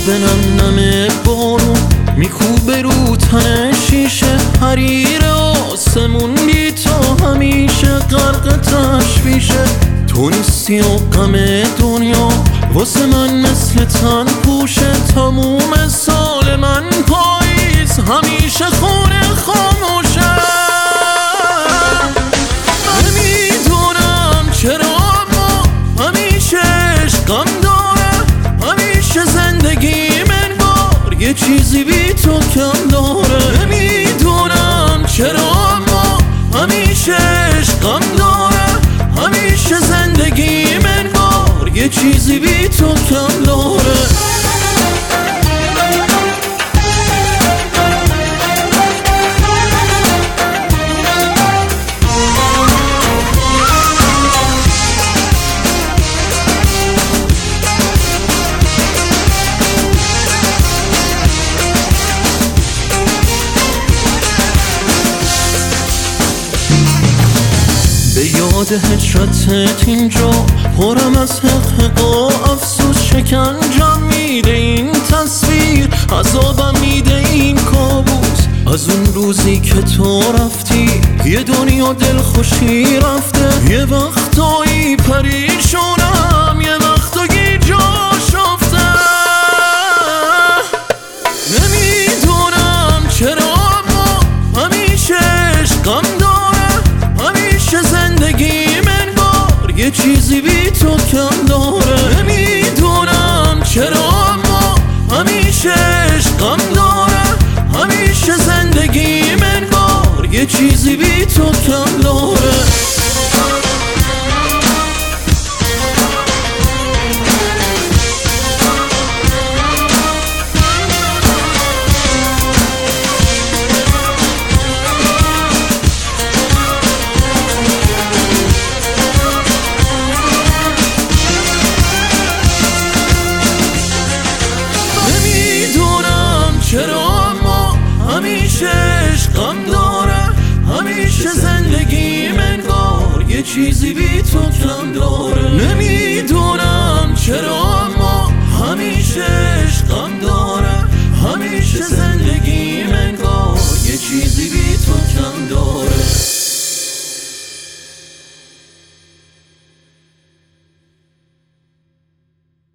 به نم بارون میکوبه رو تن شیشه، حریر آسمون بی تو همیشه غرق تشویشه. تو نیستی و غم دنیا واسه من مثل تن پوشه، تموم سال من پاییز همیشه خونه خاموشه. نمیدونم چرا اما همیشه عشقم داره، همیشه زندگی من بار یه چیزی بی تو کم داره. نمیدونم چرا اما همیشه عشقم داره، همیشه زندگی من بار یه چیزی بی تو کم داره. به یاد هجرتت اینجا پرم از حقیق و افسوس، شکنجم میده این تصویر، عذابم میده این کابوس. از اون روزی که تو رفتی یه دنیا دلخوشی رفته، یه وقتایی پریشونم یه وقتایی جا شفته. نمیدونم چرا اما همیشه عشقم داره، همیشه زندگی من بار یه چیزی بی تو کم داره. نمیدونم چرا اما همیشه عشقم داره، همیشه زندگی من بار یه چیزی بی تو کم داره. چرا اما همیشه عشقم داره، همیشه زندگی من بار یه چیزی بی تو کم داره. نمیدونم چرا